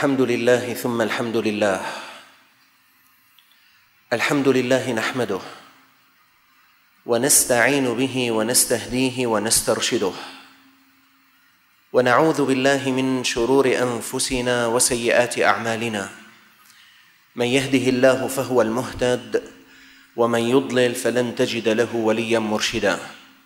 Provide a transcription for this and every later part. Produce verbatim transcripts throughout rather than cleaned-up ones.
الحمد لله ثم الحمد لله. الحمد لله نحمده ونستعين به ونستهديه ونسترشده، ونعوذ بالله من شرور أنفسنا وسيئات أعمالنا. من يهده الله فهو المهتد، ومن يضلل فلن تجد له وليا مرشدا.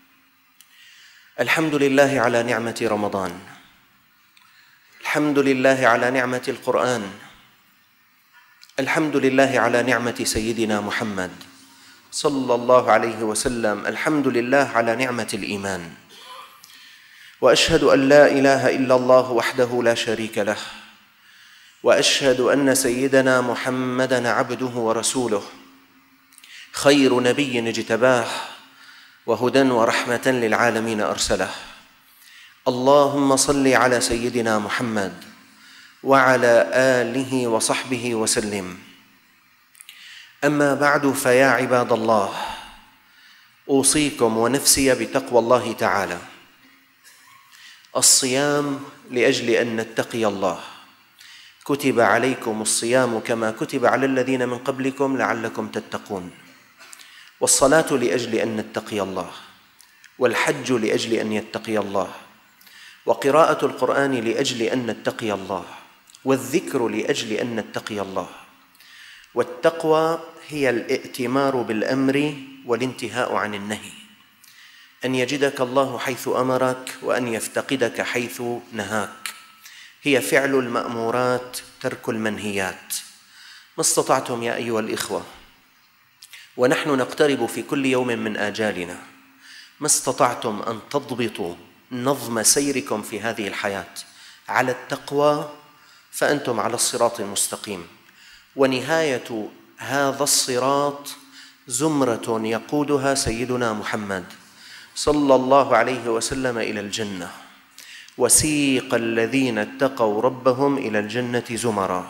الحمد لله على نعمة رمضان، الحمد لله على نعمة القرآن، الحمد لله على نعمة سيدنا محمد صلى الله عليه وسلم، الحمد لله على نعمة الإيمان. وأشهد أن لا إله إلا الله وحده لا شريك له، وأشهد أن سيدنا محمدًا عبده ورسوله، خير نبي اجتباه، وهدى ورحمة للعالمين أرسله. اللهم صل على سيدنا محمد وعلى آله وصحبه وسلم. أما بعد، فيا عباد الله، أوصيكم ونفسي بتقوى الله تعالى. الصيام لأجل أن نتقي الله. كتب عليكم الصيام كما كتب على الذين من قبلكم لعلكم تتقون. والصلاة لأجل أن نتقي الله، والحج لأجل أن يتقي الله، وقراءة القرآن لأجل أن نتقي الله، والذكر لأجل أن نتقي الله. والتقوى هي الائتمار بالأمر والانتهاء عن النهي، أن يجدك الله حيث أمرك وأن يفتقدك حيث نهاك. هي فعل المأمورات ترك المنهيات. ما استطعتم يا أيها الإخوة، ونحن نقترب في كل يوم من آجالنا، ما استطعتم أن تضبطوا نظم سيركم في هذه الحياة على التقوى، فأنتم على الصراط المستقيم. ونهاية هذا الصراط زمرة يقودها سيدنا محمد صلى الله عليه وسلم إلى الجنة. وسيق الذين اتقوا ربهم إلى الجنة زمرا.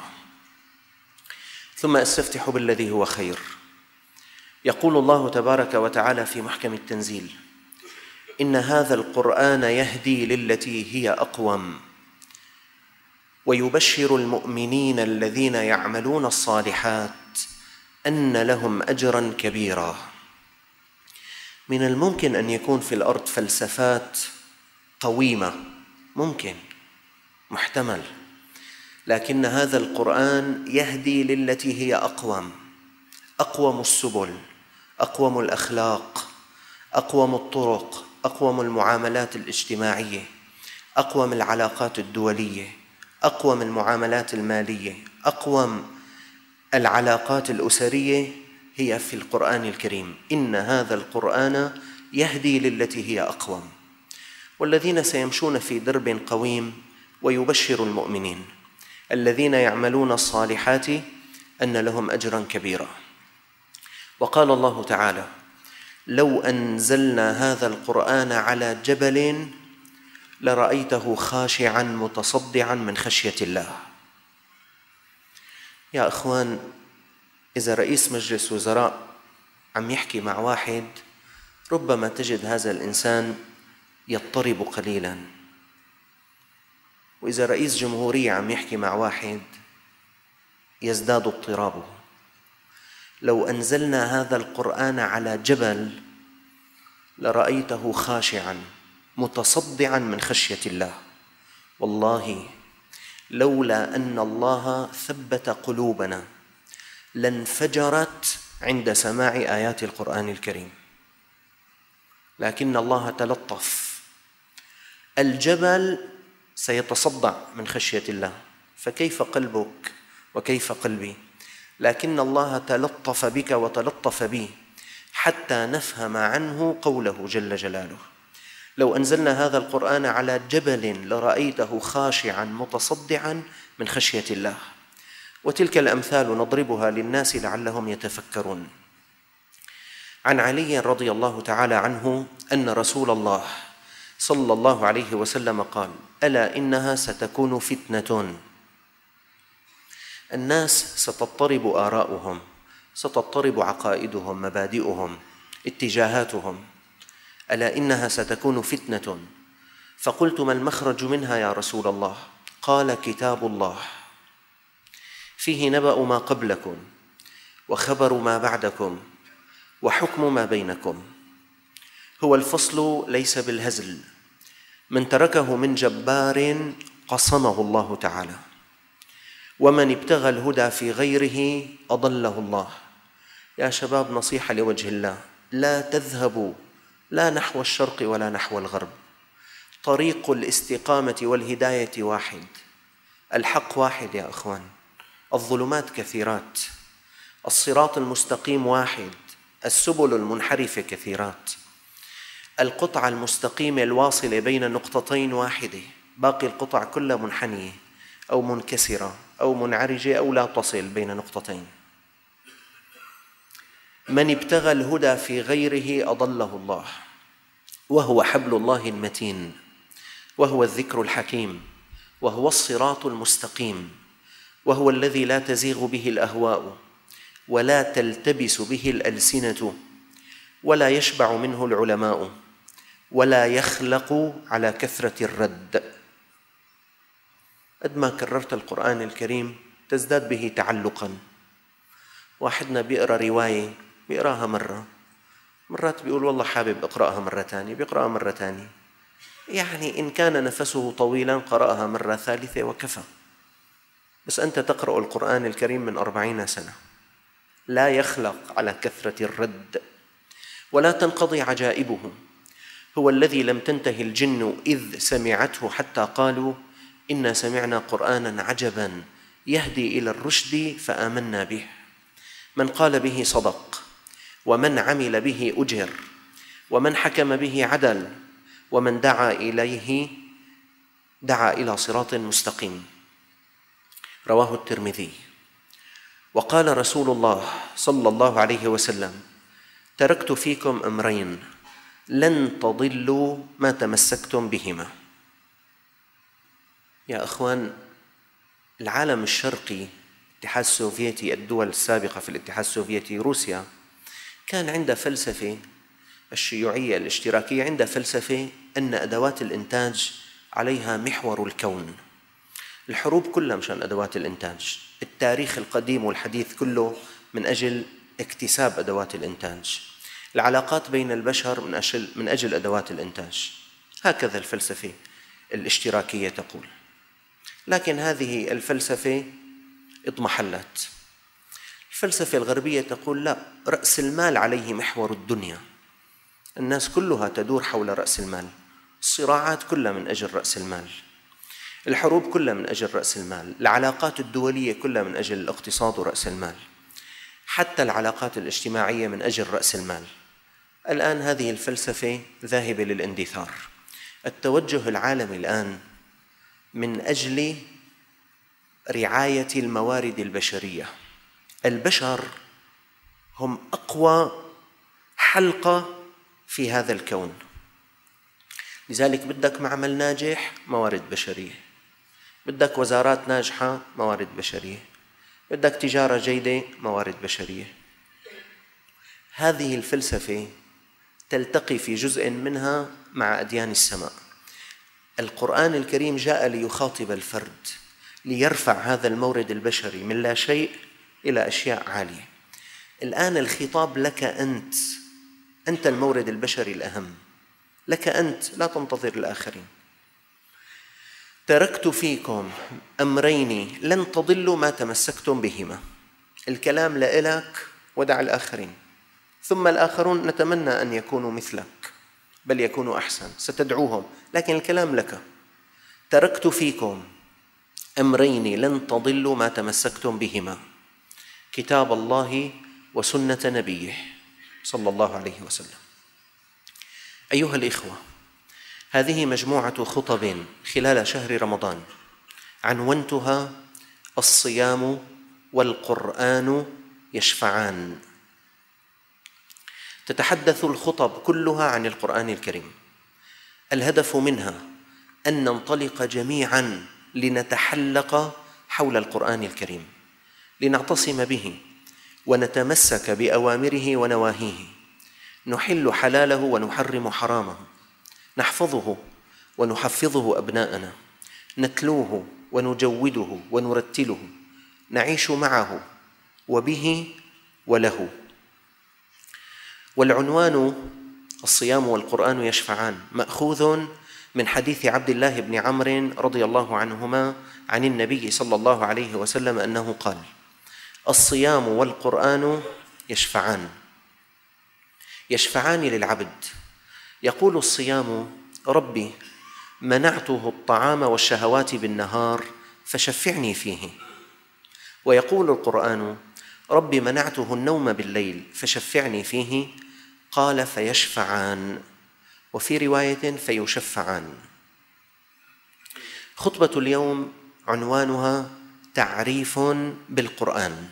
ثم أستفتح بالذي هو خير. يقول الله تبارك وتعالى في محكم التنزيل: إن هذا القرآن يهدي للتي هي أقوم، ويبشر المؤمنين الذين يعملون الصالحات أن لهم أجرا كبيرا. من الممكن أن يكون في الأرض فلسفات قويمة، ممكن، محتمل، لكن هذا القرآن يهدي للتي هي أقوم. أقوم السبل، أقوم الأخلاق، أقوم الطرق، أقوم المعاملات الاجتماعية، أقوم العلاقات الدولية، أقوم المعاملات المالية، أقوم العلاقات الأسرية هي في القرآن الكريم. إن هذا القرآن يهدي للتي هي أقوم. والذين سيمشون في درب قويم ويبشر المؤمنين الذين يعملون الصالحات أن لهم أجرا كبيرا. وقال الله تعالى: لو أنزلنا هذا القرآن على جبل لرأيته خاشعا متصدعا من خشية الله. يا أخوان، إذا رئيس مجلس وزراء عم يحكي مع واحد، ربما تجد هذا الإنسان يضطرب قليلا، وإذا رئيس جمهورية عم يحكي مع واحد يزداد اضطرابه. لو أنزلنا هذا القرآن على جبل لرأيته خاشعا متصدعا من خشية الله. والله لولا أن الله ثبت قلوبنا لانفجرت عند سماع آيات القرآن الكريم، لكن الله تلطف. الجبل سيتصدع من خشية الله، فكيف قلبك وكيف قلبي؟ لكن الله تلطف بك وتلطف بي حتى نفهم عنه قوله جل جلاله: لو أنزلنا هذا القرآن على جبل لرأيته خاشعا متصدعا من خشية الله. وتلك الأمثال نضربها للناس لعلهم يتفكرون. عن علي رضي الله تعالى عنه أن رسول الله صلى الله عليه وسلم قال: ألا إنها ستكون فتنة، الناس ستضطرب آراؤهم، ستضطرب عقائدهم، مبادئهم، اتجاهاتهم. ألا إنها ستكون فتنة. فقلت: ما المخرج منها يا رسول الله؟ قال: كتاب الله. فيه نبأ ما قبلكم وخبر ما بعدكم وحكم ما بينكم. هو الفصل ليس بالهزل، من تركه من جبار قصمه الله تعالى، ومن ابتغى الهدى في غيره أضله الله. يا شباب، نصيحة لوجه الله، لا تذهبوا لا نحو الشرق ولا نحو الغرب. طريق الاستقامة والهداية واحد، الحق واحد يا أخوان، الظلمات كثيرات، الصراط المستقيم واحد، السبل المنحرفة كثيرات. القطعة المستقيمة الواصلة بين نقطتين واحدة، باقي القطع كلها منحنية أو منكسرة أو منعرجة أو لا تصل بين نقطتين. من ابتغى الهدى في غيره أضله الله، وهو حبل الله المتين، وهو الذكر الحكيم، وهو الصراط المستقيم، وهو الذي لا تزيغ به الأهواء ولا تلتبس به الألسنة ولا يشبع منه العلماء ولا يخلق على كثرة الرد. قد ما كررت القرآن الكريم تزداد به تعلقاً. واحدنا بيقرأ رواية بيقرأها مرة، مرات بيقول والله حابب أقرأها مرة تانية، بيقرأها مرة تانية، يعني إن كان نفسه طويلاً قرأها مرة ثالثة وكفى. بس أنت تقرأ القرآن الكريم من أربعين سنة، لا يخلق على كثرة الرد ولا تنقضي عجائبه. هو الذي لم تنتهي الجن إذ سمعته حتى قالوا إنا سمعنا قرآناً عجباً يهدي إلى الرشد فآمنا به. من قال به صدق، ومن عمل به أجر، ومن حكم به عدل، ومن دعا إليه دعا إلى صراط مستقيم. رواه الترمذي. وقال رسول الله صلى الله عليه وسلم: تركت فيكم أمرين لن تضلوا ما تمسكتم بهما. يا أخوان، العالم الشرقي، الاتحاد السوفيتي، الدول السابقة في الاتحاد السوفيتي، روسيا، كان عندها فلسفة الشيوعية الاشتراكية، عندها فلسفة أن أدوات الإنتاج عليها محور الكون. الحروب كلها مشان أدوات الإنتاج، التاريخ القديم والحديث كله من أجل اكتساب أدوات الإنتاج، العلاقات بين البشر من أجل, من أجل أدوات الإنتاج. هكذا الفلسفة الاشتراكية تقول. لكن هذه الفلسفة اضمحلت. الفلسفة الغربية تقول لا، رأس المال عليه محور الدنيا، الناس كلها تدور حول رأس المال، الصراعات كلها من أجل رأس المال، الحروب كلها من أجل رأس المال، العلاقات الدولية كلها من أجل الاقتصاد ورأس المال، حتى العلاقات الاجتماعية من أجل رأس المال. الآن هذه الفلسفة ذاهبة للاندثار. التوجه العالمي الآن من أجل رعاية الموارد البشرية. البشر هم أقوى حلقة في هذا الكون، لذلك بدك معمل ناجح موارد بشرية، بدك وزارات ناجحة موارد بشرية، بدك تجارة جيدة موارد بشرية. هذه الفلسفة تلتقي في جزء منها مع أديان السماء. القرآن الكريم جاء ليخاطب الفرد، ليرفع هذا المورد البشري من لا شيء إلى أشياء عالية. الآن الخطاب لك أنت، أنت المورد البشري الأهم، لك أنت، لا تنتظر الآخرين. تركت فيكم أمرين لن تضلوا ما تمسكتم بهما. الكلام لإلك ودع الآخرين، ثم الآخرون نتمنى أن يكونوا مثلك بل يكونوا أحسن، ستدعوهم، لكن الكلام لك. تركت فيكم أمرين لن تضلوا ما تمسكتم بهما، كتاب الله وسنة نبيه صلى الله عليه وسلم. أيها الإخوة، هذه مجموعة خطب خلال شهر رمضان عنونتها الصيام والقرآن يشفعان. تتحدث الخطب كلها عن القرآن الكريم. الهدف منها أن ننطلق جميعاً لنتحلق حول القرآن الكريم، لنعتصم به ونتمسك بأوامره ونواهيه، نحل حلاله ونحرم حرامه، نحفظه ونحفظه أبناءنا، نتلوه ونجوده ونرتله، نعيش معه وبه وله. والعنوان الصيام والقرآن يشفعان مأخوذ من حديث عبد الله بن عمرو رضي الله عنهما عن النبي صلى الله عليه وسلم أنه قال: الصيام والقرآن يشفعان يشفعان للعبد. يقول الصيام: ربي منعته الطعام والشهوات بالنهار فشفعني فيه. ويقول القرآن: ربي منعته النوم بالليل فشفعني فيه. قال: فيشفعان، وفي رواية فيشفعان. خطبة اليوم عنوانها تعريف بالقرآن.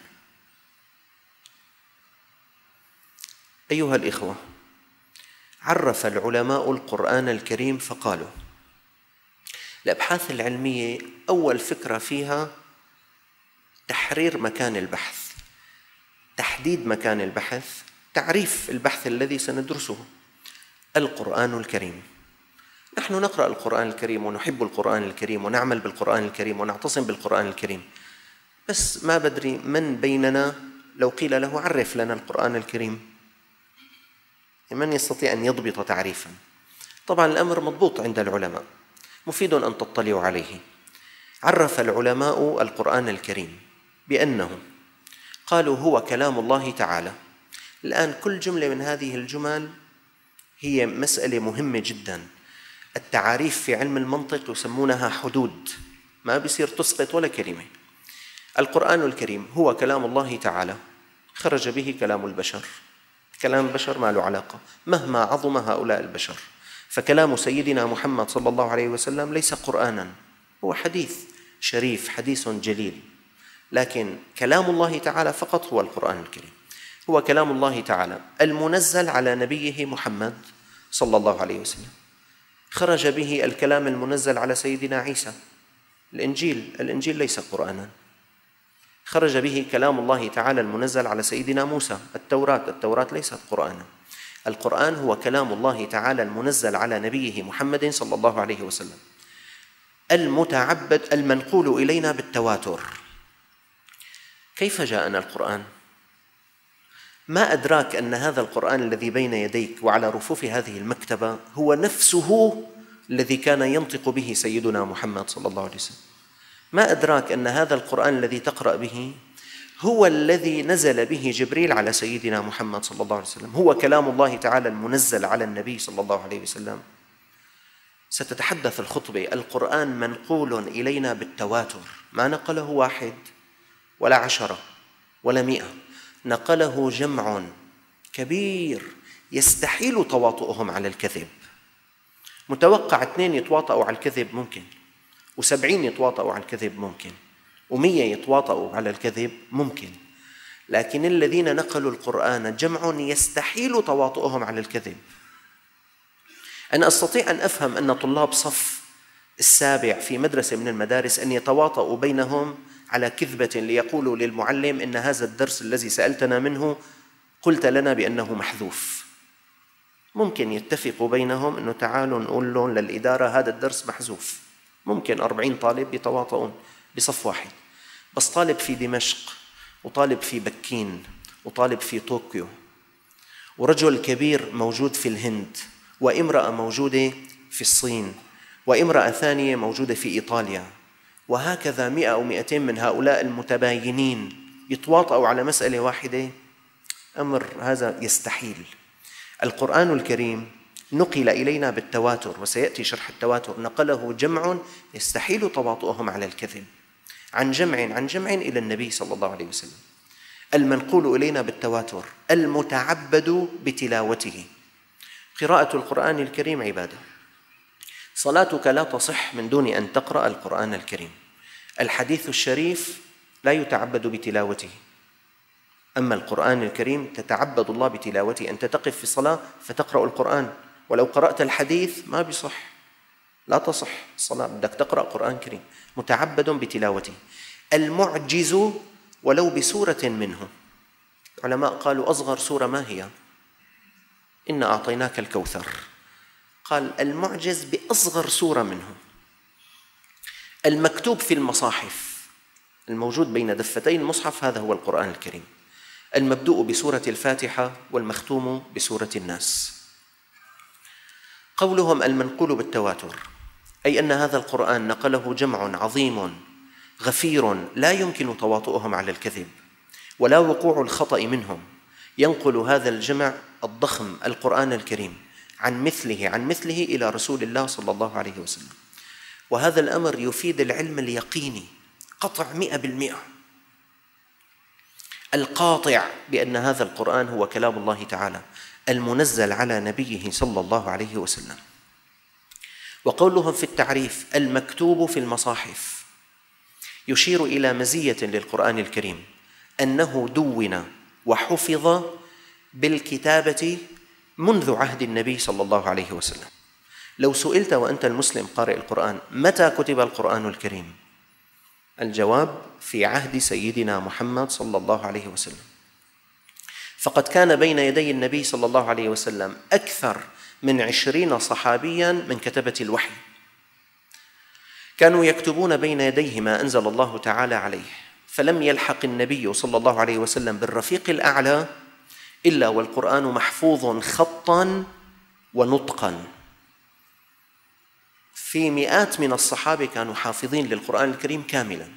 أيها الإخوة، عرف العلماء القرآن الكريم فقالوا: الأبحاث العلمية أول فكرة فيها تحرير مكان البحث، تحديد مكان البحث، تعريف البحث الذي سندرسه. القرآن الكريم، نحن نقرأ القرآن الكريم ونحب القرآن الكريم ونعمل بالقرآن الكريم ونعتصم بالقرآن الكريم، بس ما بدري من بيننا لو قيل له عرف لنا القرآن الكريم من يستطيع أن يضبط تعريفا. طبعا الأمر مضبوط عند العلماء، مفيد أن تطلعوا عليه. عرف العلماء القرآن الكريم بأنه قالوا هو كلام الله تعالى. الآن كل جملة من هذه الجمل هي مسألة مهمة جدا. التعاريف في علم المنطق يسمونها حدود، ما بيصير تسقط ولا كلمة. القرآن الكريم هو كلام الله تعالى، خرج به كلام البشر. كلام البشر ما له علاقة مهما عظم هؤلاء البشر، فكلام سيدنا محمد صلى الله عليه وسلم ليس قرآنا، هو حديث شريف، حديث جليل. لكن كلام الله تعالى فقط هو القرآن الكريم. هو كلام الله تعالى المنزل على نبيه محمد صلى الله عليه وسلم، خرج به الكلام المنزل على سيدنا عيسى. الإنجيل الإنجيل ليس قرآنا. خرج به كلام الله تعالى المنزل على سيدنا موسى. التوراة التوراة ليست قرآنا. القرآن هو كلام الله تعالى المنزل على نبيه محمد صلى الله عليه وسلم، المتعبد المنقول إلينا بالتواتر. كيف جاءنا القرآن؟ ما أدراك أن هذا القرآن الذي بين يديك وعلى رفوف هذه المكتبة هو نفسه الذي كان ينطق به سيدنا محمد صلى الله عليه وسلم؟ ما أدراك أن هذا القرآن الذي تقرأ به هو الذي نزل به جبريل على سيدنا محمد صلى الله عليه وسلم، هو كلام الله تعالى المنزل على النبي صلى الله عليه وسلم. ستتحدث الخطبة: القرآن منقول إلينا بالتواتر، ما نقله واحد ولا عشرة ولا مئة، نقله جمع كبير يستحيل تواطؤهم على الكذب. متوقع اثنين يتواطؤوا على الكذب ممكن، وسبعين يتواطؤوا على الكذب ممكن، ومية يتواطؤوا على الكذب ممكن، لكن الذين نقلوا القرآن جمع يستحيل تواطؤهم على الكذب. أنا أستطيع أن أفهم أن طلاب صف السابع في مدرسة من المدارس أن يتواطؤوا بينهم على كذبة ليقولوا للمعلم إن هذا الدرس الذي سألتنا منه قلت لنا بأنه محذوف. ممكن يتفقوا بينهم أنه تعالوا نقول لهم للإدارة هذا الدرس محذوف. ممكن أربعين طالب يتواطؤون بصف واحد، بس طالب في دمشق وطالب في بكين وطالب في طوكيو ورجل كبير موجود في الهند وامرأة موجودة في الصين وامرأة ثانية موجودة في إيطاليا، وهكذا مئة أو مئتين من هؤلاء المتباينين يتواطؤوا على مسألة واحدة، أمر هذا يستحيل. القرآن الكريم نقل إلينا بالتواتر، وسيأتي شرح التواتر. نقله جمع يستحيل تواطؤهم على الكذب، عن جمع عن جمع إلى النبي صلى الله عليه وسلم، المنقول إلينا بالتواتر، المتعبد بتلاوته. قراءة القرآن الكريم عبادة. صلاتك لا تصح من دون أن تقرأ القرآن الكريم. الحديث الشريف لا يتعبد بتلاوته، أما القرآن الكريم تتعبد الله بتلاوته. أنت تقف في الصلاة فتقرأ القرآن، ولو قرأت الحديث ما بيصح، لا تصح الصلاة، بدك تقرأ قرآن كريم متعبد بتلاوته. المعجز ولو بسورة منه. العلماء قالوا أصغر سورة ما هي؟ إنا أعطيناك الكوثر. قال المعجز بأصغر سورة منه. المكتوب في المصاحف الموجود بين دفتي المصحف هذا هو القرآن الكريم، المبدوء بسورة الفاتحة والمختوم بسورة الناس. قولهم المنقول بالتواتر، أي أن هذا القرآن نقله جمع عظيم غفير لا يمكن تواطؤهم على الكذب ولا وقوع الخطأ منهم، ينقل هذا الجمع الضخم القرآن الكريم عن مثله عن مثله إلى رسول الله صلى الله عليه وسلم. وهذا الأمر يفيد العلم اليقيني قطع مئة بالمئة القاطع بأن هذا القرآن هو كلام الله تعالى المنزل على نبيه صلى الله عليه وسلم. وقولهم في التعريف المكتوب في المصاحف يشير إلى مزية للقرآن الكريم أنه دون وحفظ بالكتابة منذ عهد النبي صلى الله عليه وسلم. لو سئلت وأنت المسلم قارئ القرآن متى كتب القرآن الكريم؟ الجواب في عهد سيدنا محمد صلى الله عليه وسلم. فقد كان بين يدي النبي صلى الله عليه وسلم أكثر من عشرين صحابياً من كتبة الوحي، كانوا يكتبون بين يديه ما أنزل الله تعالى عليه، فلم يلحق النبي صلى الله عليه وسلم بالرفيق الأعلى إلا والقرآن محفوظ خطاً ونطقاً. في مئات من الصحابة كانوا حافظين للقرآن الكريم كاملاً،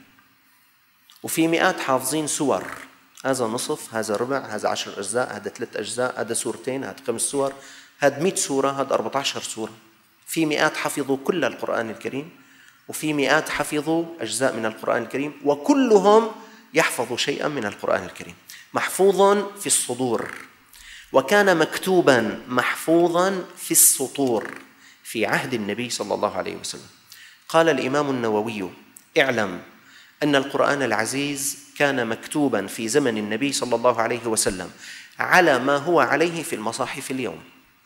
وفي مئات حافظين سور، هذا نصف، هذا ربع، هذا عشر أجزاء، هذا ثلاث أجزاء، هذا سورتين، هذا خمس سور، هذا مئة سورة، هذا أربعة عشر سورة. في مئات حفظوا كل القرآن الكريم، وفي مئات حفظوا أجزاء من القرآن الكريم، وكلهم يحفظوا شيئا من القرآن الكريم محفوظ في الصدور، وكان مكتوبا محفوظا في السطور في عهد النبي صلى الله عليه وسلم. قال الإمام النووي: اعلم أن القرآن العزيز كان مكتوبا في زمن النبي صلى الله عليه وسلم على ما هو عليه في المصاحف اليوم،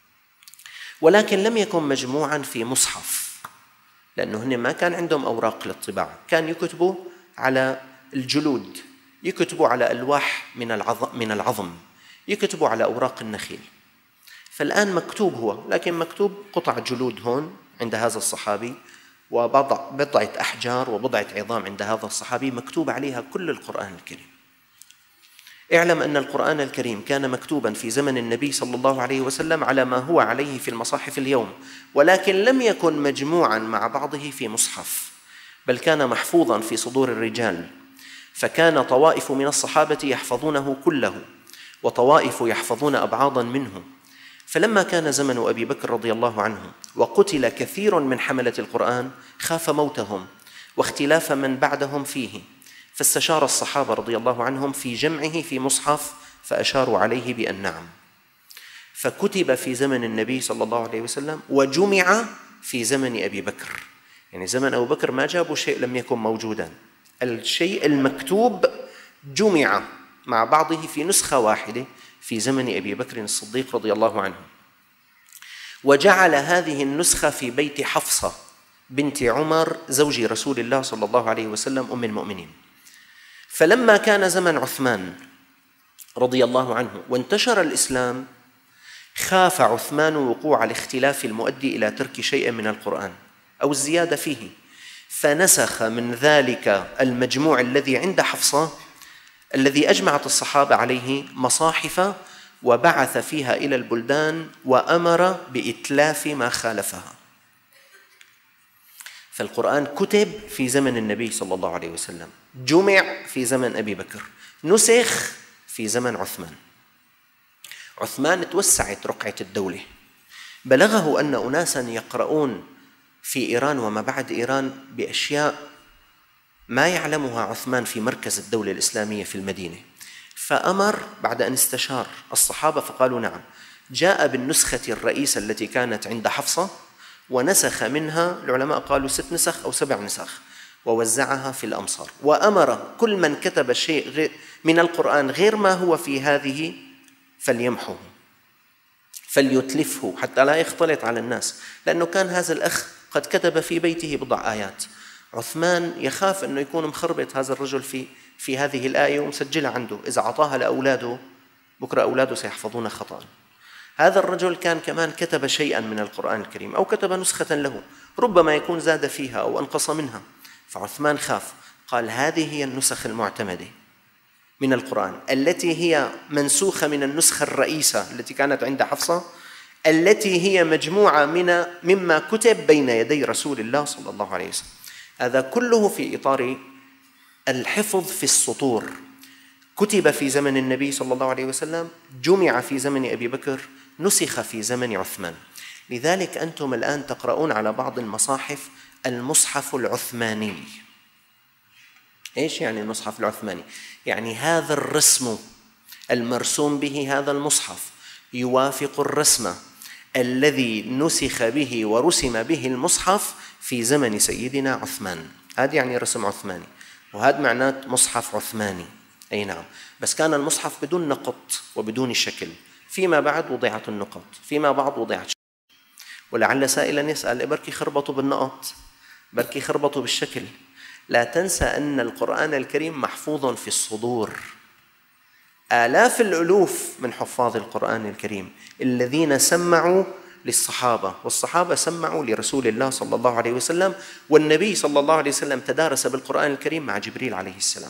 ولكن لم يكن مجموعا في مصحف، لأنه هن ما كان عندهم أوراق للطباعة، كان يكتبوا على الجلود، يكتبوا على ألواح من العظم, من العظم يكتبوا على أوراق النخيل. فالآن مكتوب هو، لكن مكتوب قطع جلود هون عند هذا الصحابي، وبضعة أحجار وبضعة عظام عند هذا الصحابي مكتوب عليها كل القرآن الكريم. اعلم أن القرآن الكريم كان مكتوبا في زمن النبي صلى الله عليه وسلم على ما هو عليه في المصاحف اليوم، ولكن لم يكن مجموعا مع بعضه في مصحف، بل كان محفوظا في صدور الرجال، فكان طوائف من الصحابة يحفظونه كله، وطوائف يحفظون أبعاضا منه. فلما كان زمن أبي بكر رضي الله عنه وقتل كثير من حملة القرآن خاف موتهم واختلاف من بعدهم فيه، فاستشار الصحابة رضي الله عنهم في جمعه في مصحف، فأشاروا عليه بأن نعم، فكتب في زمن النبي صلى الله عليه وسلم وجمع في زمن أبي بكر. يعني زمن أبو بكر ما جابوا شيء لم يكن موجودا، الشيء المكتوب جمع مع بعضه في نسخة واحدة في زمن أبي بكر الصديق رضي الله عنه، وجعل هذه النسخة في بيت حفصة بنت عمر زوج رسول الله صلى الله عليه وسلم أم المؤمنين. فلما كان زمن عثمان رضي الله عنه وانتشر الإسلام، خاف عثمان وقوع الاختلاف المؤدي إلى ترك شيء من القرآن أو الزيادة فيه، فنسخ من ذلك المجموع الذي عند حفصة الذي أجمعت الصحابة عليه مصاحف، وبعث فيها إلى البلدان وأمر بإتلاف ما خالفها. فالقرآن كتب في زمن النبي صلى الله عليه وسلم، جمع في زمن أبي بكر، نسخ في زمن عثمان. عثمان توسعت رقعة الدولة، بلغه أن أناسا يقرؤون في إيران وما بعد إيران بأشياء ما يعلمها عثمان في مركز الدولة الإسلامية في المدينة، فأمر بعد أن استشار الصحابة فقالوا نعم، جاء بالنسخة الرئيسة التي كانت عند حفصة ونسخ منها، العلماء قالوا ست نسخ أو سبع نسخ، ووزعها في الأمصار، وأمر كل من كتب شيء من القرآن غير ما هو في هذه فليمحه فليتلفه حتى لا يختلط على الناس، لأنه كان هذا الأخ قد كتب في بيته بضع آيات، عثمان يخاف أنه يكون مخربط هذا الرجل في في هذه الآية ومسجلها عنده، إذا أعطاها لأولاده بكرة أولاده سيحفظون خطأ. هذا الرجل كان كمان كتب شيئا من القرآن الكريم أو كتب نسخة له، ربما يكون زاد فيها أو أنقص منها، فعثمان خاف، قال هذه هي النسخ المعتمدة من القرآن التي هي منسوخة من النسخة الرئيسة التي كانت عند حفصة، التي هي مجموعة من مما كتب بين يدي رسول الله صلى الله عليه وسلم. هذا كله في إطار الحفظ في السطور، كتب في زمن النبي صلى الله عليه وسلم، جمع في زمن أبي بكر، نسخ في زمن عثمان. لذلك أنتم الآن تقرؤون على بعض المصاحف المصحف العثماني. إيش يعني المصحف العثماني؟ يعني هذا الرسم المرسوم به هذا المصحف يوافق الرسم الذي نسخ به ورسم به المصحف في زمن سيدنا عثمان. هذا يعني رسم عثماني، وهذا معناه مصحف عثماني. أي نعم، بس كان المصحف بدون نقط وبدون شكل، فيما بعد وضعت النقط، فيما بعد وضعت شكل. ولعل سائلا يسأل بركي خربطوا بالنقط، بركي خربطوا بالشكل. لا تنسى أن القرآن الكريم محفوظ في الصدور. آلاف الألوف من حفاظ القرآن الكريم الذين سمعوا للصحابة، والصحابة سمعوا لرسول الله صلى الله عليه وسلم، والنبي صلى الله عليه وسلم تدارس بالقرآن الكريم مع جبريل عليه السلام.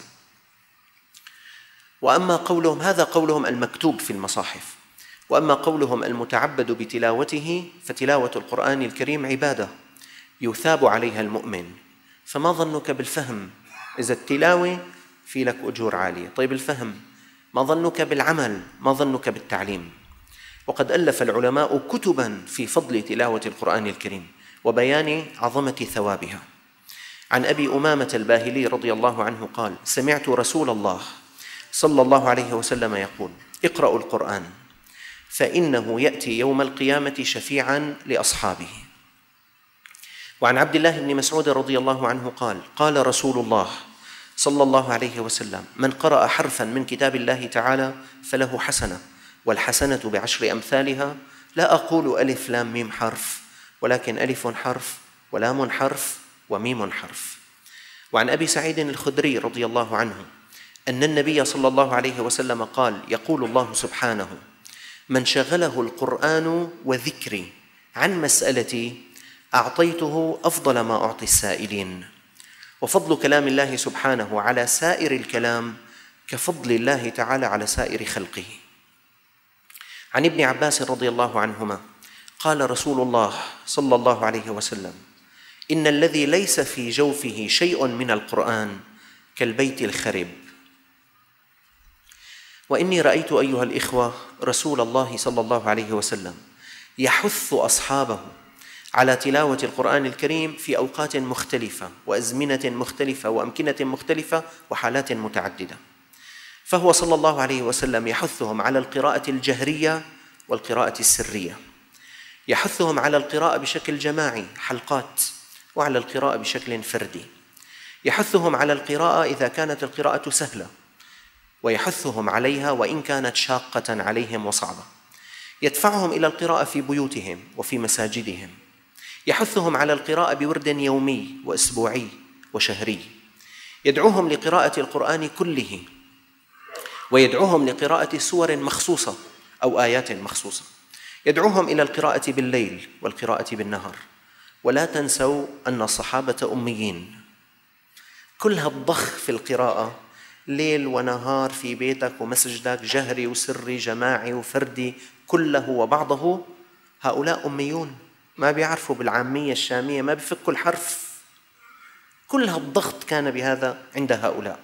وأما قولهم، هذا قولهم المكتوب في المصاحف، وأما قولهم المتعبد بتلاوته فتلاوة القرآن الكريم عبادة يثاب عليها المؤمن. فما ظنك بالفهم؟ إذا التلاوة في لك أجور عالية، طيب الفهم؟ ما ظنك بالعمل؟ ما ظنك بالتعليم؟ وقد ألف العلماء كتبا في فضل تلاوة القرآن الكريم وبيان عظمة ثوابها. عن أبي أمامة الباهلي رضي الله عنه قال: سمعت رسول الله صلى الله عليه وسلم يقول: اقرأوا القرآن فإنه يأتي يوم القيامة شفيعا لأصحابه. وعن عبد الله بن مسعود رضي الله عنه قال: قال رسول الله صلى الله عليه وسلم: من قرأ حرفا من كتاب الله تعالى فله حسنة، والحسنة بعشر أمثالها، لا أقول ألف لام ميم حرف، ولكن ألف حرف ولام حرف وميم حرف. وعن أبي سعيد الخدري رضي الله عنه أن النبي صلى الله عليه وسلم قال: يقول الله سبحانه: من شغله القرآن وذكري عن مسألتي أعطيته أفضل ما أعطي السائلين. وفضل كلام الله سبحانه على سائر الكلام كفضل الله تعالى على سائر خلقه. عن ابن عباس رضي الله عنهما قال رسول الله صلى الله عليه وسلم: إن الذي ليس في جوفه شيء من القرآن كالبيت الخرب. وإني رأيت أيها الإخوة رسول الله صلى الله عليه وسلم يحث أصحابه على تلاوة القرآن الكريم في أوقات مختلفة وأزمنة مختلفة وأمكنة مختلفة وحالات متعددة. فهو صلى الله عليه وسلم يحثهم على القراءة الجهرية والقراءة السرية، يحثهم على القراءة بشكل جماعي حلقات، وعلى القراءة بشكل فردي، يحثهم على القراءة إذا كانت القراءة سهلة، ويحثهم عليها وإن كانت شاقة عليهم وصعبة، يدفعهم إلى القراءة في بيوتهم وفي مساجدهم، يحثهم على القراءة بورد يومي وأسبوعي وشهري، يدعوهم لقراءة القرآن كله، ويدعوهم لقراءة سور مخصوصة أو آيات مخصوصة، يدعوهم إلى القراءة بالليل والقراءة بالنهار. ولا تنسوا أن الصحابة أميين، كل هالضخ في القراءة ليل ونهار في بيتك ومسجدك، جهري وسري جماعي وفردي كله وبعضه، هؤلاء أميون ما بيعرفوا بالعامية الشامية، ما بيفكوا الحرف. كل هالضغط كان بهذا عند هؤلاء،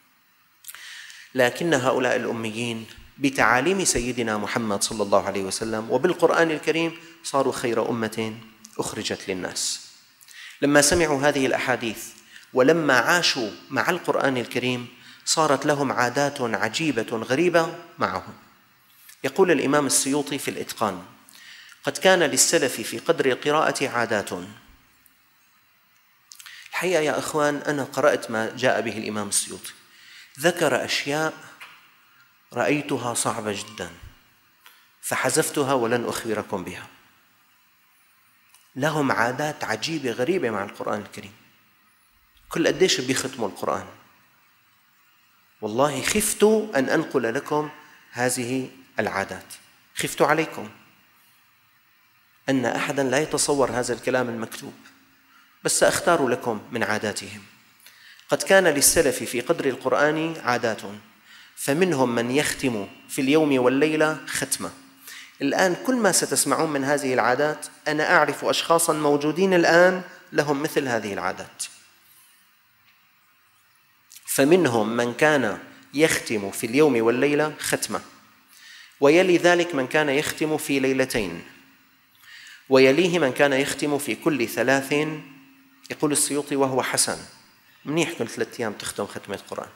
لكن هؤلاء الأميين بتعاليم سيدنا محمد صلى الله عليه وسلم وبالقرآن الكريم صاروا خير أمة أخرجت للناس. لما سمعوا هذه الأحاديث ولما عاشوا مع القرآن الكريم صارت لهم عادات عجيبة غريبة معه. يقول الإمام السيوطي في الإتقان: قد كان للسلف في قدر القراءة عادات. الحقيقة يا أخوان أنا قرأت ما جاء به الإمام السيوطي، ذكر أشياء رأيتها صعبة جدا فحذفتها ولن أخبركم بها. لهم عادات عجيبة غريبة مع القرآن الكريم. كل قديش بيختموا القرآن، والله خفت أن أنقل لكم هذه العادات، خفت عليكم أن أحدا لا يتصور هذا الكلام المكتوب، بس سأختار لكم من عاداتهم. قد كان للسلف في قدر القرآن عادات، فمنهم من يختم في اليوم والليلة ختمة. الآن كل ما ستسمعون من هذه العادات أنا أعرف أشخاصا موجودين الآن لهم مثل هذه العادات. فمنهم من كان يختم في اليوم والليلة ختمة، ويلي ذلك من كان يختم في ليلتين، ويليه من كان يختم في كل ثلاث. يقول السيوطي وهو حسن، منيح كل ثلاثة أيام تختم ختمة قرآن.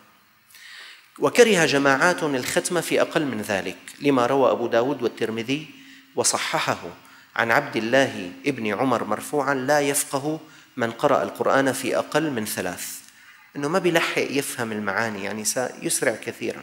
وكره جماعات الختم في أقل من ذلك، لما روى أبو داود والترمذي وصححه عن عبد الله ابن عمر مرفوعا: لا يفقه من قرأ القرآن في أقل من ثلاث، أنه ما بيلحق يفهم المعاني، يعني سيسرع كثيرا.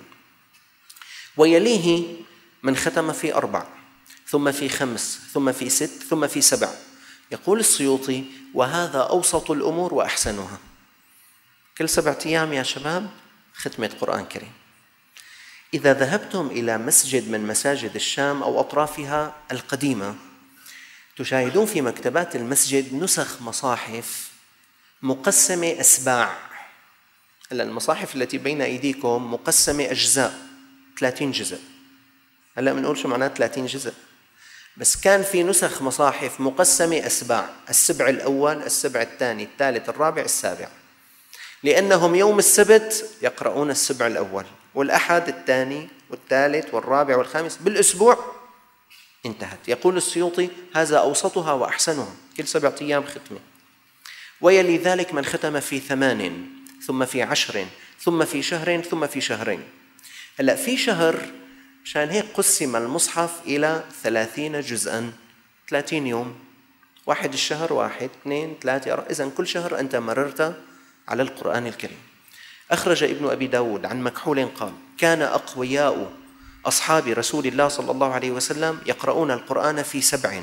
ويليه من ختم في أربع، ثم في خمس، ثم في ست، ثم في سبع. يقول السيوطي: وهذا أوسط الأمور وأحسنها. كل سبعة أيام يا شباب ختمة قرآن كريم. إذا ذهبتم إلى مسجد من مساجد الشام أو أطرافها القديمة تشاهدون في مكتبات المسجد نسخ مصاحف مقسمة أسباع. هلا المصاحف التي بين أيديكم مقسمة أجزاء، ثلاثين جزء. هلا بنقول شو معناه ثلاثين جزء، بس كان في نسخ مصاحف مقسمة أسباع: السبع الأول، السبع الثاني، الثالث، الرابع، السابع، لأنهم يوم السبت يقرؤون السبع الأول، والأحد الثاني والثالث والرابع والخامس، بالأسبوع انتهت. يقول السيوطي: هذا أوسطها وأحسنها، كل سبعة أيام ختمة. ويلي ذلك من ختم في ثمان، ثم في عشر، ثم في شهر، ثم في شهرين. هلأ في شهر، مشان هيك قسم المصحف إلى ثلاثين جزءاً، ثلاثين يوم، واحد الشهر، واحد، اثنين، ثلاثة، أربعة. إذن كل شهر أنت مررت على القرآن الكريم. أخرج ابن أبي داود عن مكحول قال: كان أقوياء أصحاب رسول الله صلى الله عليه وسلم يقرؤون القرآن في سبع،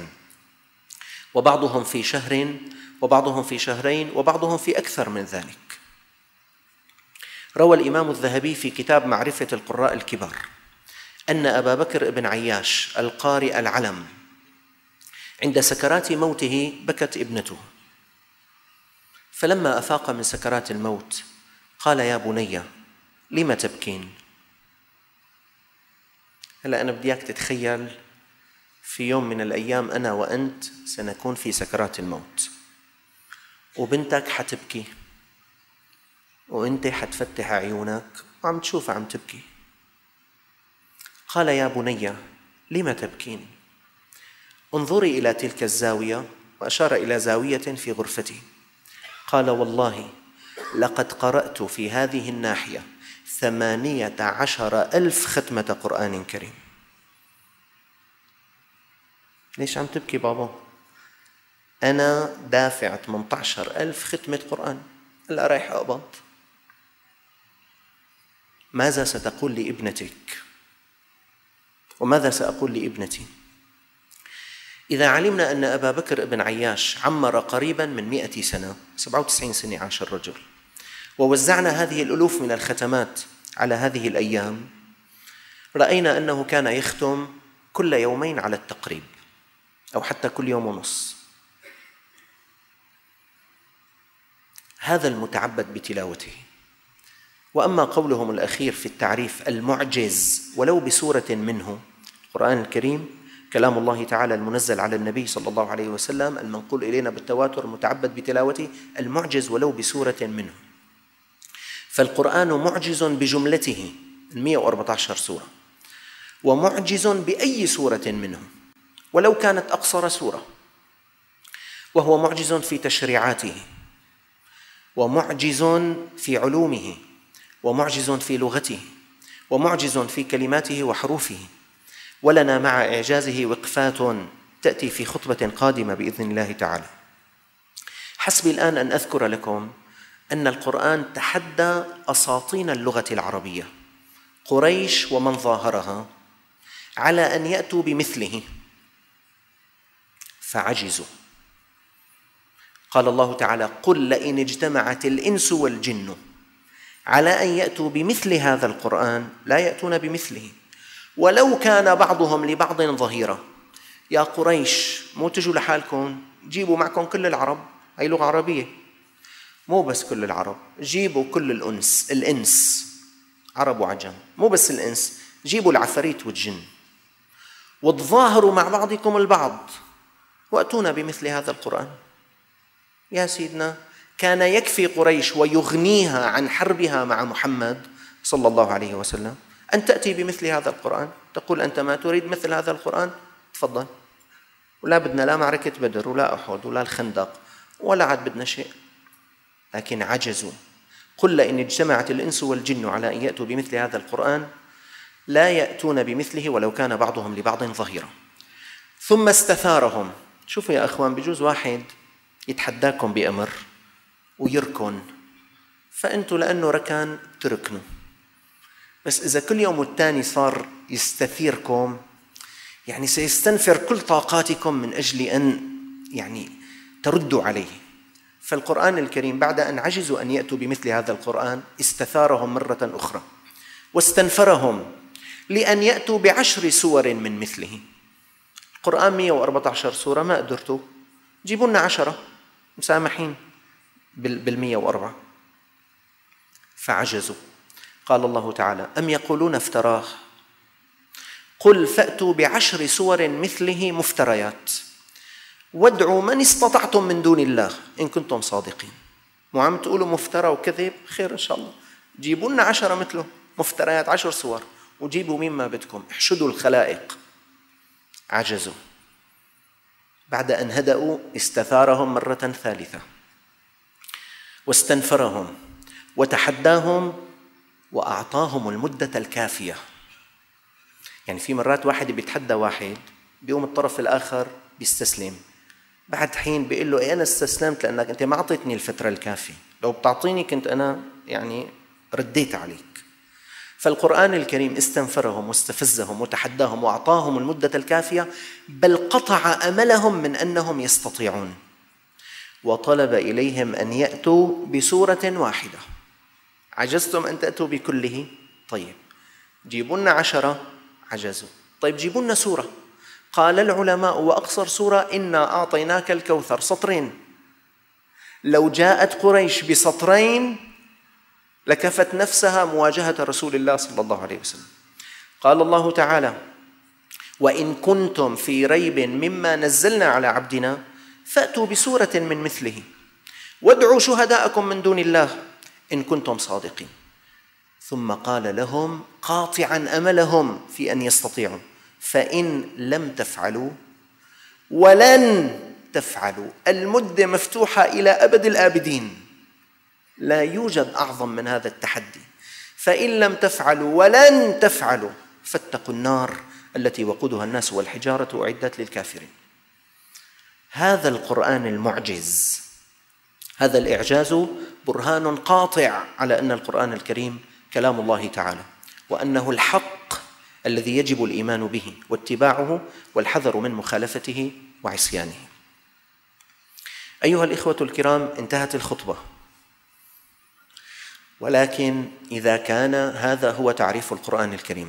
وبعضهم في شهر، وبعضهم في شهرين، وبعضهم في أكثر من ذلك. روى الإمام الذهبي في كتاب معرفة القراء الكبار أن أبا بكر بن عياش القارئ العلم عند سكرات موته بكت ابنته، فلما أفاق من سكرات الموت قال: يا بني لم تبكين؟ هلأ أنا بدي إياك تتخيل في يوم من الأيام أنا وأنت سنكون في سكرات الموت، وبنتك حتبكي، وأنت حتفتح عيونك وعم تشوفها عم تبكي. قال: يا بني لم تبكين؟ انظري إلى تلك الزاوية، وأشار إلى زاوية في غرفتي. قال: والله لقد قرأت في هذه الناحية ثمانية عشر ألف ختمة قرآن كريم. ليش عم تبكي بابا؟ أنا دافع ثمانية عشر ألف ختمة قرآن، هلأ رايح أقبض. ماذا ستقول لابنتك؟ وماذا سأقول لابنتي؟ إذا علمنا أن أبا بكر بن عياش عمر قريبا من مئة سنة، سبعة وتسعين سنة عاش الرجل، ووزعنا هذه الألوف من الختمات على هذه الأيام، رأينا أنه كان يختم كل يومين على التقريب، أو حتى كل يوم ونص. هذا المتعبد بتلاوته. وأما قولهم الأخير في التعريف: المعجز ولو بسورة منه، القرآن الكريم كلام الله تعالى المنزل على النبي صلى الله عليه وسلم المنقول إلينا بالتواتر المتعبد بتلاوته، المعجز ولو بسورة منه. فالقرآن معجز بجملته، مئة وأربعة عشر سورة، ومعجز بأي سورة منه ولو كانت أقصر سورة، وهو معجز في تشريعاته، ومعجز في علومه، ومعجز في لغته، ومعجز في كلماته وحروفه. ولنا مع إعجازه وقفات تأتي في خطبة قادمة بإذن الله تعالى. حسبي الآن أن أذكر لكم أن القرآن تحدى أساطين اللغة العربية، قريش ومن ظاهرها، على أن يأتوا بمثله فعجزوا. قال الله تعالى: قل لئن اجتمعت الإنس والجن على أن يأتوا بمثل هذا القرآن لا يأتون بمثله ولو كان بعضهم لبعض ظهيرا. يا قريش مو تجوا لحالكم، جيبوا معكم كل العرب، هي لغة عربية، مو بس كل العرب، جيبوا كل الأنس الإنس عرب وعجم، مو بس الإنس، جيبوا العفاريت والجن وتظاهروا مع بعضكم البعض وأتونا بمثل هذا القرآن. يا سيدنا، كان يكفي قريش ويغنيها عن حربها مع محمد صلى الله عليه وسلم أن تأتي بمثل هذا القرآن، تقول أنت ما تريد مثل هذا القرآن؟ تفضل، ولا بدنا لا معركة بدر ولا أحد ولا الخندق ولا عاد بدنا شيء، لكن عجزوا. قل إن اجتمعت الإنس والجن على أن يأتوا بمثل هذا القرآن لا يأتون بمثله ولو كان بعضهم لبعض ظهيرا. ثم استثارهم. شوفوا يا أخوان، بجوز واحد يتحداكم بأمر ويركن، فأنتوا لأنه ركن تركنوا، بس إذا كل يوم والتاني صار يستثيركم، يعني سيستنفر كل طاقاتكم من أجل أن يعني تردوا عليه. فالقرآن الكريم بعد أن عجزوا أن يأتوا بمثل هذا القرآن استثارهم مرة أخرى واستنفرهم لأن يأتوا بعشر سور من مثله. القرآن مئة وأربعة عشر سورة، ما قدرتوا، جيبوا لنا عشرة، مسامحين بالمئة وأربعة. فعجزوا. قال الله تعالى: أم يقولون افتراه قل فأتوا بعشر سور مثله مفتريات وادعوا من استطعتم من دون الله إن كنتم صادقين. مو عم تقولوا مفترى وكذب؟ خير إن شاء الله، جيبوا لنا عشرة مثله مفتريات، عشر سور، وجيبوا مما بدكم، احشدوا الخلائق. عجزوا. بعد أن هدأوا استثارهم مرة ثالثة واستنفرهم وتحداهم وأعطاهم المدة الكافية. يعني في مرات واحد بيتحدى واحد، بيقوم الطرف الآخر بيستسلم، بعد حين بيقول له: إيه أنا استسلمت لأنك أنت ما أعطيتني الفترة الكافية، لو بتعطيني كنت أنا يعني رديت عليك. فالقرآن الكريم استنفرهم واستفزهم وتحداهم وأعطاهم المدة الكافية، بل قطع أملهم من أنهم يستطيعون، وطلب إليهم أن يأتوا بسورة واحدة. عجزتم أن تأتوا بكله؟ طيب جيبوا لنا عشرة. عجزوا. طيب جيبوا لنا سورة. قال العلماء: وأقصر سورة إنا أعطيناك الكوثر، سطرين. لو جاءت قريش بسطرين لكفت نفسها مواجهة رسول الله صلى الله عليه وسلم. قال الله تعالى: وإن كنتم في ريب مما نزلنا على عبدنا فأتوا بسورة من مثله وادعوا شهداءكم من دون الله إن كنتم صادقين. ثم قال لهم قاطعا أملهم في أن يستطيعوا: فإن لم تفعلوا ولن تفعلوا، المدة مفتوحة إلى أبد الآبدين، لا يوجد أعظم من هذا التحدي. فإن لم تفعلوا ولن تفعلوا فاتقوا النار التي وقودها الناس والحجارة أعدت للكافرين. هذا القرآن المعجز، هذا الإعجاز برهان قاطع على أن القرآن الكريم كلام الله تعالى، وأنه الحق الذي يجب الإيمان به واتباعه والحذر من مخالفته وعصيانه. أيها الإخوة الكرام، انتهت الخطبة، ولكن إذا كان هذا هو تعريف القرآن الكريم،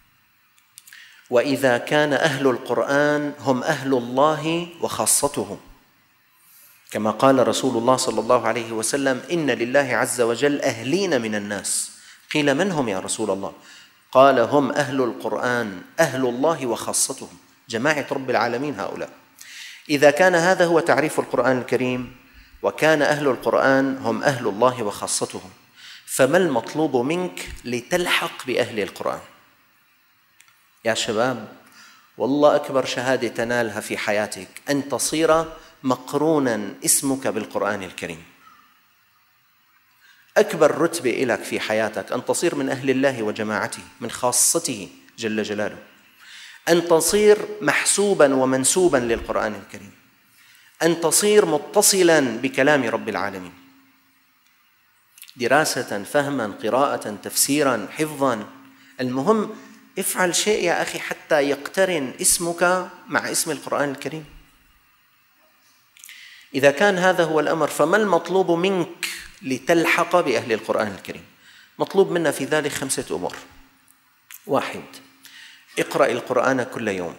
وإذا كان أهل القرآن هم أهل الله وخاصته، كما قال رسول الله صلى الله عليه وسلم: إن لله عز وجل أهلين من الناس. قيل: من هم يا رسول الله؟ قال: هم أهل القرآن، أهل الله وخاصتهم، جماعة رب العالمين هؤلاء. إذا كان هذا هو تعريف القرآن الكريم، وكان أهل القرآن هم أهل الله وخاصتهم، فما المطلوب منك لتلحق بأهل القرآن؟ يا شباب، والله أكبر شهادة تنالها في حياتك أن تصير مقرونا اسمك بالقرآن الكريم. أكبر رتبة لك في حياتك أن تصير من أهل الله وجماعته، من خاصته جل جلاله، أن تصير محسوبا ومنسوبا للقرآن الكريم، أن تصير متصلا بكلام رب العالمين، دراسة، فهما، قراءة، تفسيرا، حفظا. المهم افعل شيء يا أخي حتى يقترن اسمك مع اسم القرآن الكريم. إذا كان هذا هو الأمر، فما المطلوب منك لتلحق بأهل القرآن الكريم؟ مطلوب منا في ذلك خمسة أمور. واحد: اقرأ القرآن كل يوم،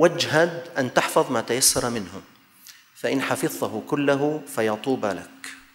واجهد أن تحفظ ما تيسر منه، فإن حفظته كله فيطوبى لك.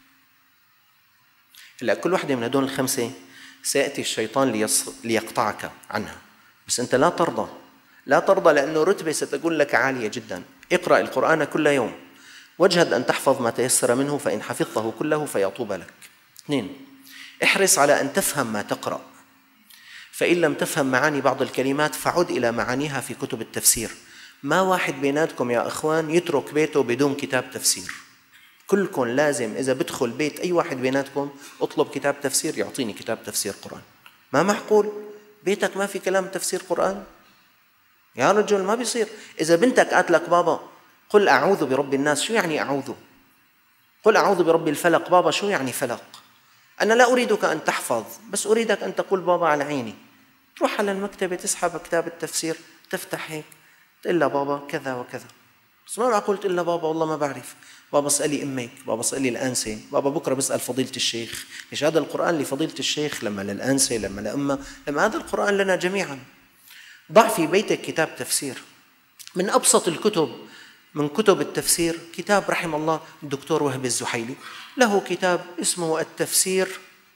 هلا كل واحدة من هدول الخمسة سيأتي الشيطان ليص... ليقطعك عنها، بس أنت لا ترضى، لا ترضى، لأنه رتبة ستكون لك عالية جدا. اقرأ القرآن كل يوم، واجهد أن تحفظ ما تيسر منه، فإن حفظته كله فيطوب لك. اثنين، احرص على أن تفهم ما تقرأ، فإن لم تفهم معاني بعض الكلمات فعد إلى معانيها في كتب التفسير. ما واحد بيناتكم يا أخوان يترك بيته بدون كتاب تفسير، كلكم لازم إذا بدخل بيت أي واحد بيناتكم أطلب كتاب تفسير يعطيني كتاب تفسير قرآن. ما معقول بيتك ما في كلام تفسير قرآن يا رجل، ما بيصير. إذا بنتك قالت لك بابا قل أعوذ برب الناس، شو يعني أعوذ؟ قل أعوذ برب الفلق، بابا شو يعني فلق؟ أنا لا أريدك أن تحفظ، بس أريدك أن تقول بابا على عيني. تروح على المكتبة تسحب كتاب التفسير، تفتح هيك تقول لها بابا كذا وكذا، بس ما معقول تقول لها بابا والله ما بعرف، بابا اسألي أمك، بابا اسألي الأنسة، بابا بكرة بسأل فضيلة الشيخ. ليش هذا القرآن لفضيلة الشيخ، لما للأنسة، لما لأمة، لما هذا القرآن لنا جميعا. ضع في بيتك كتاب تفسير. من أبسط الكتب من كتب التفسير كتاب رحم الله الدكتور وهب الزحيلي، له كتاب اسمه التفسير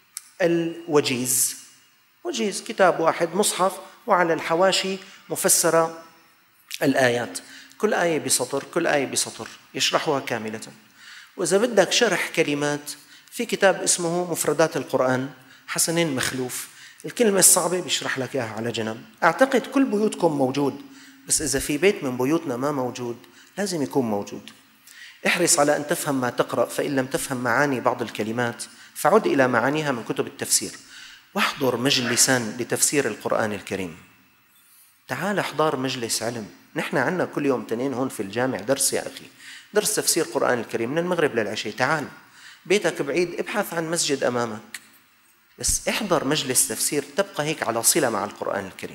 الوجيز. وجيز كتاب واحد مصحف، وعلى الحواشي مفسرة الآيات، كل آية بسطر، كل آية بسطر يشرحها كاملة. وإذا بدك شرح كلمات في كتاب اسمه مفردات القرآن حسنين مخلوف، الكلمة الصعبة بيشرح لك إياها على جنب. أعتقد كل بيوتكم موجود، بس إذا في بيت من بيوتنا ما موجود لازم يكون موجود. احرص على أن تفهم ما تقرأ، فإن لم تفهم معاني بعض الكلمات فعد إلى معانيها من كتب التفسير. واحضر مجلسا لتفسير القرآن الكريم. تعال احضر مجلس علم. نحن عنا كل يوم تنين هون في الجامع درس يا أخي، درس تفسير القرآن الكريم من المغرب للعشاء. تعال بيتك بعيد، ابحث عن مسجد أمامك، بس احضر مجلس تفسير، تبقى هيك على صلة مع القرآن الكريم،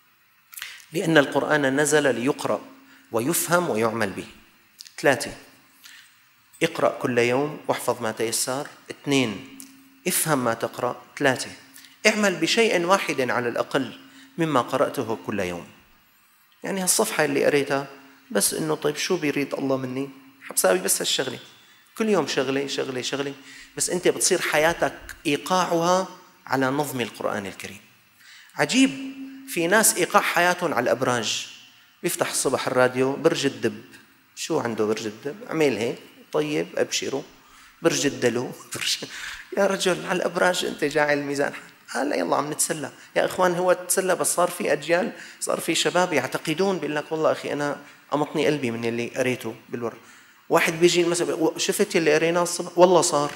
لأن القرآن نزل ليقرأ ويفهم ويعمل به. ثلاثة، اقرأ كل يوم واحفظ ما تيسر. اثنين، افهم ما تقرأ. ثلاثة، اعمل بشيء واحد على الأقل مما قرأته كل يوم. يعني هالصفحة اللي قريتها بس إنه طيب شو بيريد الله مني؟ حبساوي بس هالشغلة، كل يوم شغلة شغلة شغلة، بس أنت بتصير حياتك إيقاعها على نظم القرآن الكريم. عجيب، في ناس إيقاع حياتهم على الأبراج، بيفتح الصبح الراديو برج الدب، شو عنده برج الدب؟ عمل هيك طيب أبشروا برج الدلو برج. يا رجل على الأبراج أنت جاعل الميزان. هلا يلا عم نتسلى يا إخوان، هو تسلى، بس صار في أجيال، صار في شباب يعتقدون، بيقول لك والله أخي أنا أمطني قلبي من اللي قريته بالورق. واحد بيجي مثلا شفت اللي قريناه الصبح والله صار.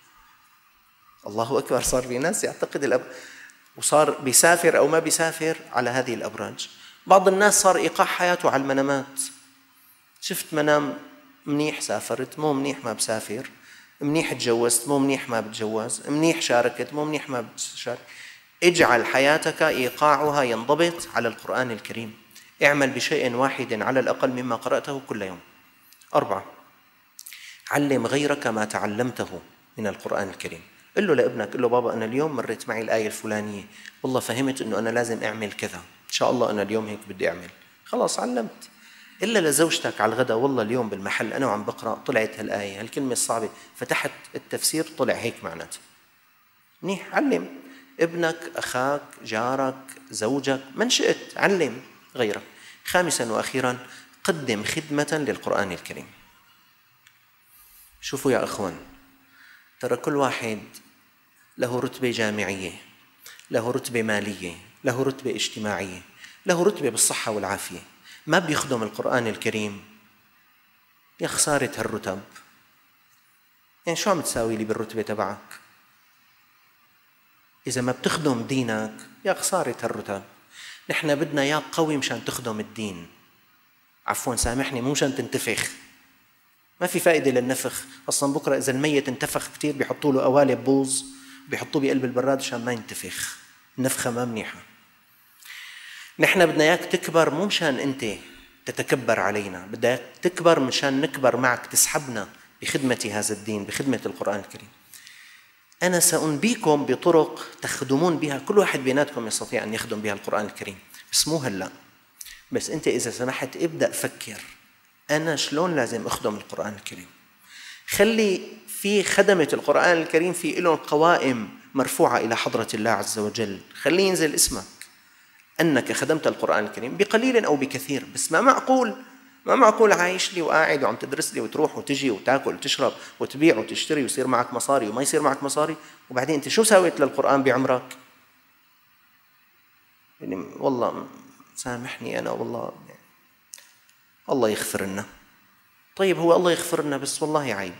الله أكبر، صار في ناس يعتقد الأب، وصار بيسافر أو ما بيسافر على هذه الأبراج. بعض الناس صار إيقاع حياته على المنامات، شفت منام منيح سافرت، مو منيح ما بسافر، منيح تجوزت مو منيح ما بتجوز، منيح شاركت مو منيح ما بتشارك. اجعل حياتك إيقاعها ينضبط على القرآن الكريم. اعمل بشيء واحد على الأقل مما قرأته كل يوم. أربعة، علم غيرك ما تعلمته من القرآن الكريم. قل له لابنك، قل له بابا أنا اليوم مرت معي الآية الفلانية، والله فهمت أنه أنا لازم أعمل كذا، إن شاء الله أنا اليوم هيك بدي أعمل، خلاص علمت. إلا لزوجتك على الغداء، والله اليوم بالمحل أنا وعم بقرأ طلعت هالآية هالكلمة الصعبة، فتحت التفسير طلع هيك معناته. منيح، علم ابنك، أخاك، جارك، زوجك، من شئت علم غيرك. خامسا وأخيرا، قدم خدمة للقرآن الكريم. شوفوا يا أخوان، ترى كل واحد له رتبة جامعية، له رتبة مالية، له رتبة اجتماعية، له رتبة بالصحة والعافية. ما بيخدم القرآن الكريم يا خسارة هالرتب. يعني شو عم تساوي لي بالرتبة تبعك؟ إذا ما بتخدم دينك يا خسارة هالرتب. نحن بدنا يا قوي مشان تخدم الدين، عفوا سامحني، مو مشان تنتفخ. ما في فائدة للنفخ، أصلا بكرة إذا الميت انتفخ كتير بيحطوا له قوالب بوز بيحطوه بقلب البراد عشان ما ينتفخ، النفخة ما منيحة. نحن بدنا إياك تكبر مو مشان أنت تتكبر علينا، بدنا إياك تكبر مشان نكبر معك، تسحبنا بخدمة هذا الدين، بخدمة القرآن الكريم. أنا سأنبيكم بطرق تخدمون بها، كل واحد بيناتكم يستطيع أن يخدم بها القرآن الكريم، بس مو هلأ. بس أنت إذا سمحت ابدأ فكر أنا شلون لازم أخدم القرآن الكريم. خلي في خدمة القرآن الكريم في لهم قوائم مرفوعة إلى حضرة الله عز وجل، خلي ينزل اسمك أنك خدمت القرآن الكريم بقليل أو بكثير. بس ما معقول ما معقول عايش لي وقاعد وعم تدرس لي وتروح وتجي وتاكل وتشرب وتبيع وتشتري ويصير معك مصاري وما يصير معك مصاري، وبعدين أنت شو سويت للقرآن بعمرك؟ يعني والله سامحني أنا والله يعني الله يغفر لنا. طيب هو الله يغفر لنا، بس والله عيب،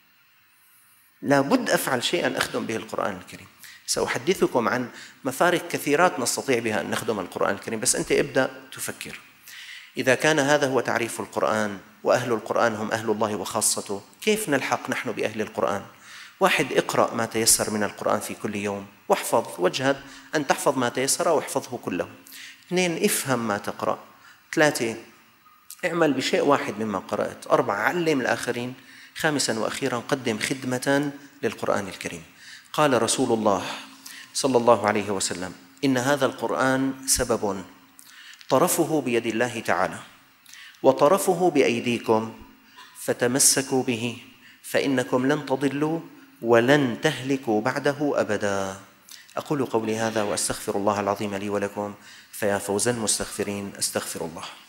لابد أفعل شيئا أخدم به القرآن الكريم. سأحدثكم عن مفارق كثيرات نستطيع بها أن نخدم القرآن الكريم، بس أنت ابدأ تفكر. إذا كان هذا هو تعريف القرآن وأهل القرآن هم أهل الله وخاصته، كيف نلحق نحن بأهل القرآن؟ واحد، اقرأ ما تيسر من القرآن في كل يوم واحفظ، واجهد أن تحفظ ما تيسر واحفظه كله. اثنين، افهم ما تقرأ. ثلاثة، اعمل بشيء واحد مما قرأت. أربعة، علم الآخرين. خامسا وأخيرا، قدم خدمة للقرآن الكريم. قال رسول الله صلى الله عليه وسلم: إن هذا القرآن سبب طرفه بيد الله تعالى وطرفه بأيديكم، فتمسكوا به فإنكم لن تضلوا ولن تهلكوا بعده أبدا. أقول قولي هذا وأستغفر الله العظيم لي ولكم، فيا فوز المستغفرين. أستغفر الله.